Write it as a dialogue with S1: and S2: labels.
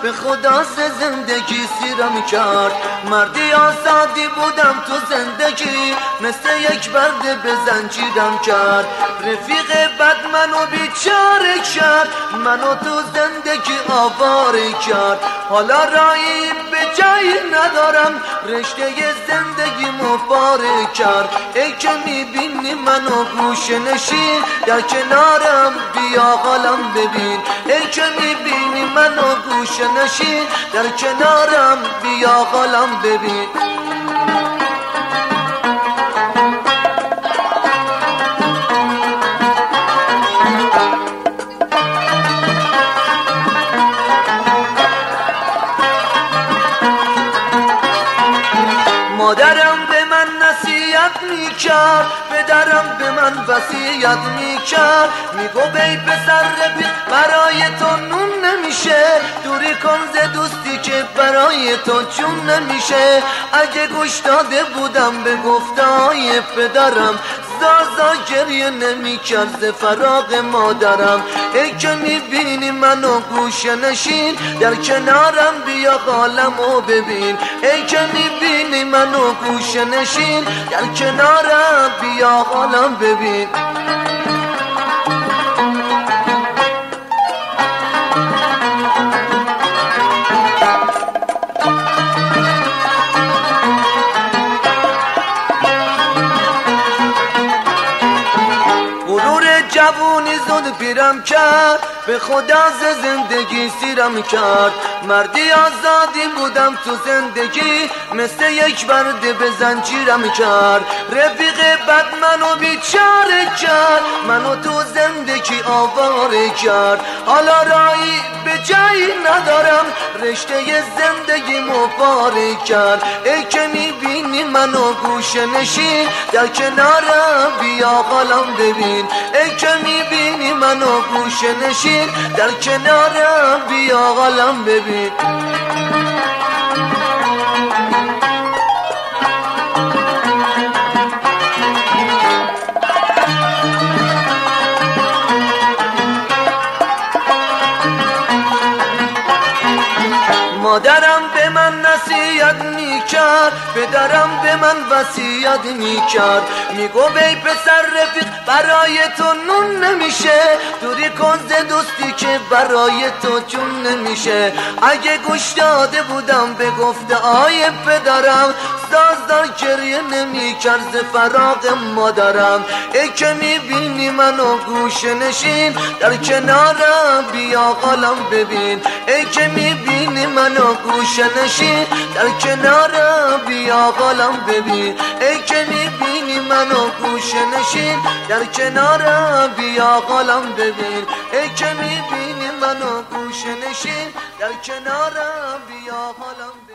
S1: به خدا زندگی سیرم کرد. مردی آزادی بودم تو زندگی، مثل یک برده به زنجیرم کرد. رفیق بد منو بیچاره کرد، منو تو زندگی آواره کرد. حالا راهی به جایی ندارم، رشته زندگی مفاره کرد. ای که میبینی منو گوشه نشین در کنارم، بیا حالم ببین. ای که میبینی منو گوشه نشین در کنارم، بیا حالم ببین. مادرم به من نصیحت میکرد، پدرم به من وصیت میکرد. میگو ای پسر رفیق برای تو نون نمیشه، دوری کن ز دوستی که برای تو چون نمیشه. اگه گوش داده بودم به گفته‌های پدرم، زازا گریه نمی‌کرد ز فراق مادرم. ای که میبینی منو گوشه نشین در کنارم، بیا حالمو ببین. ای که میبینی منو گوشه نشین در کنارم، بیا حالم ببین. جوونی زود پیرم کرد، به خدا ز زندگی سیرم کرد. مردی آزادی بودم تو زندگی، مثل یک برده به زنجیرم کرد. رفیق بد منو بیچاره کرد، منو تو زندگی آواره کرد. حالا راهی به جایی ندارم، رشته زندگی مفاره کرد. ای که میبینی منو گوشه نشین در کنارم، بیا حالم ببین. ای که میبینی منو گوشه نشین در کنارم، بیا حالم ببین. مادرم به من نصیحت میکرد، پدرم به من وصیت میکرد. میگو ای پسر رفیق برای تو نون نمیشه، دوری کن ز دوستی که برای تو چون نمیشه. اگه گوش داده بودم به گفته‌های پدرم، زازا گریه نمیکرد ز فراق مادرم. ای که میبینی منو گوشه نشین در کنارم، بیا حالم ببین. ای که میبینی منو گوشه نشین در کنارم، بیا حالم ببین. ای که میبینی منو گوشه نشین در کنارم، بیا حالم ببین. ای که میبینی منو گوشه نشین در کنارم، بیا حالم ببین.